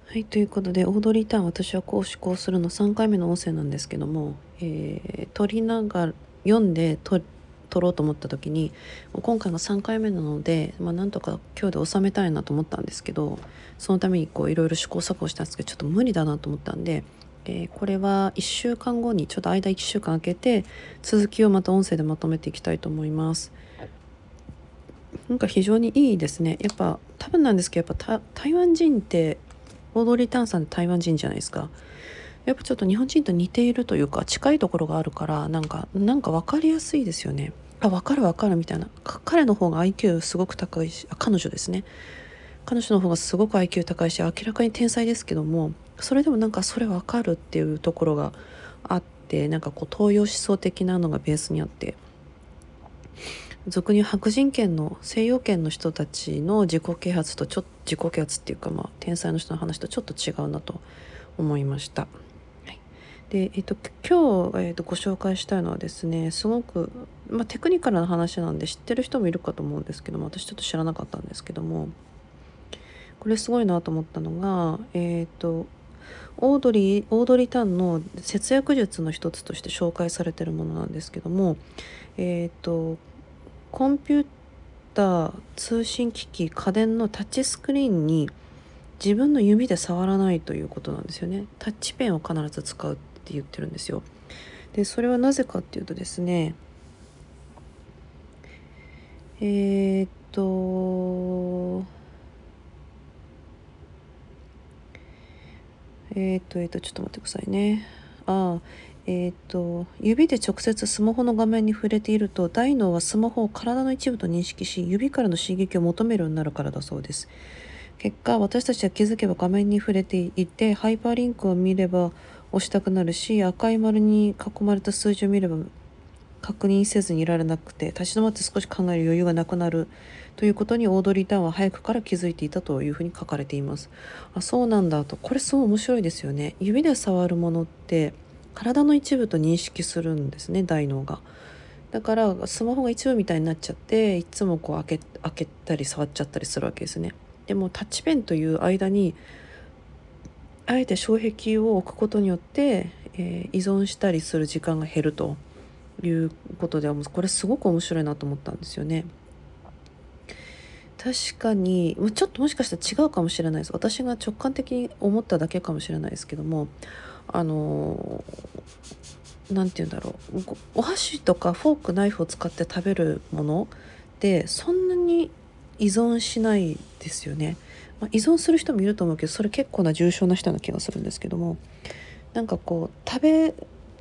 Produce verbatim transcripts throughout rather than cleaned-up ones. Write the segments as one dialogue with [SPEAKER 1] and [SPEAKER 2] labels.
[SPEAKER 1] はい、ということで、オードリー・ターン、私はこう思考するのさんかいめの音声なんですけども、えー、撮りながら、読んで撮撮ろうと思った時に、今回がさんかいめなので、まあ、なんとか今日で収めたいなと思ったんですけど、そのためにこういろいろ試行錯誤したんですけど、ちょっと無理だなと思ったんで、えーこれはいっしゅうかんごに、ちょっと間いっしゅうかん空けて、続きをまた音声でまとめていきたいと思います。なんか非常にいいですね。やっぱ多分なんですけど、やっぱ台湾人ってオードリー・タンさんって台湾人じゃないですか。やっぱちょっと日本人と似ているというか近いところがあるから、なんかなんか分かりやすいですよね。あ、分かる分かるみたいな。彼の方が アイキュー すごく高いし、あ、彼女ですね。彼女の方がすごく アイキュー 高いし、明らかに天才ですけども、それでもなんかそれ分かるっていうところがあって、なんかこう東洋思想的なのがベースにあって、俗に白人圏の西洋圏の人たちの自己啓発とちょっと自己啓発っていうか、まあ天才の人の話とちょっと違うなと思いました。はい、で、えっと、今日、えっと、ご紹介したいのはですね、すごく、まあ、テクニカルな話なんで知ってる人もいるかと思うんですけども、私ちょっと知らなかったんですけども、これすごいなと思ったのが、えっとオードリーオードリー・タンの節約術の一つとして紹介されているものなんですけども、えっとコンピューター、通信機器、家電のタッチスクリーンに自分の指で触らないということなんですよね。タッチペンを必ず使うって言ってるんですよ。で、それはなぜかっていうとですね、えー、っと、えー、っと、えー、っと、ちょっと待ってくださいね。ああ、えー、っと、指で直接スマホの画面に触れていると、大脳はスマホを体の一部と認識し、指からの刺激を求めるようになるからだそうです。結果、私たちは気づけば画面に触れていて、ハイパーリンクを見れば押したくなるし、赤い丸に囲まれた数字を見れば確認せずにいられなくて、立ち止まって少し考える余裕がなくなるということにオードリー・ターンは早くから気づいていたというふうに書かれています。あ、そうなんだと。これすごい面白いですよね。指で触るものって体の一部と認識するんですね、大脳が。だからスマホが一部みたいになっちゃって、いつもこう開け開けたり触っちゃったりするわけですね。でもタッチペンという間にあえて障壁を置くことによって、えー依存したりする時間が減るということでは、もうこれすごく面白いなと思ったんですよね。確かに、まちょっともしかしたら違うかもしれないです。私が直感的に思っただけかもしれないですけども、あのなんて言うんだろう、ごお箸とかフォークナイフを使って食べるものでそんなに依存しないですよね。まあ、依存する人もいると思うけど、それ結構な重症な人な気がするんですけども、なんかこう食べ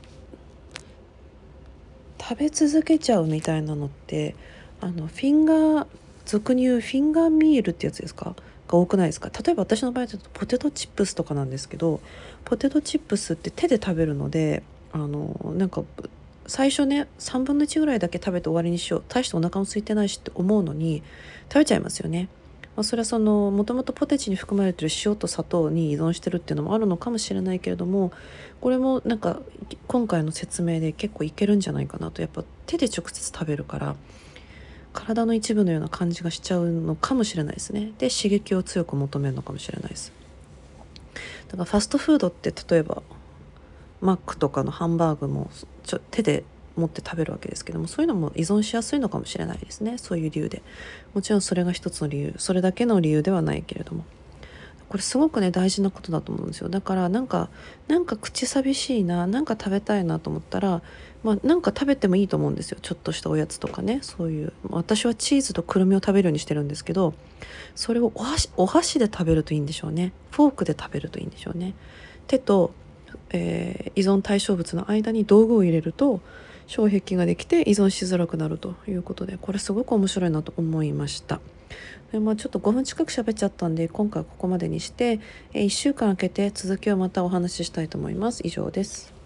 [SPEAKER 1] 食べ続けちゃうみたいなのって、あのフィンガー俗に言うフィンガーミールってやつですか、が多くないですか。例えば私の場合だとポテトチップスとかなんですけど、ポテトチップスって手で食べるので、あのなんか最初ねさんぶんのいちぐらいだけ食べて終わりにしよう、大してお腹も空いてないしって思うのに食べちゃいますよね。まあ、それはそのもともとポテチに含まれている塩と砂糖に依存してるっていうのもあるのかもしれないけれども、これもなんか今回の説明で結構いけるんじゃないかなと。やっぱ手で直接食べるから体の一部のような感じがしちゃうのかもしれないですね。で刺激を強く求めるのかもしれないです。だからファストフードって例えばマックとかのハンバーグもちょ手で持って食べるわけですけども、そういうのも依存しやすいのかもしれないですね。そういう理由で。もちろんそれが一つの理由、それだけの理由ではないけれども、これすごくね大事なことだと思うんですよ。だからなんかなんか口寂しいな、なんか食べたいなと思ったら、まあなんか食べてもいいと思うんですよ。ちょっとしたおやつとかね、そういう、私はチーズとくるみを食べるようにしてるんですけど、それをお箸お箸で食べるといいんでしょうね。フォークで食べるといいんでしょうね。手と、えー依存対象物の間に道具を入れると障壁ができて依存しづらくなるということで、これすごく面白いなと思いました。で、まあ、ちょっとごふん近く喋っちゃったんで今回はここまでにして、えーいっしゅうかん空けて続きをまたお話ししたいと思います。以上です。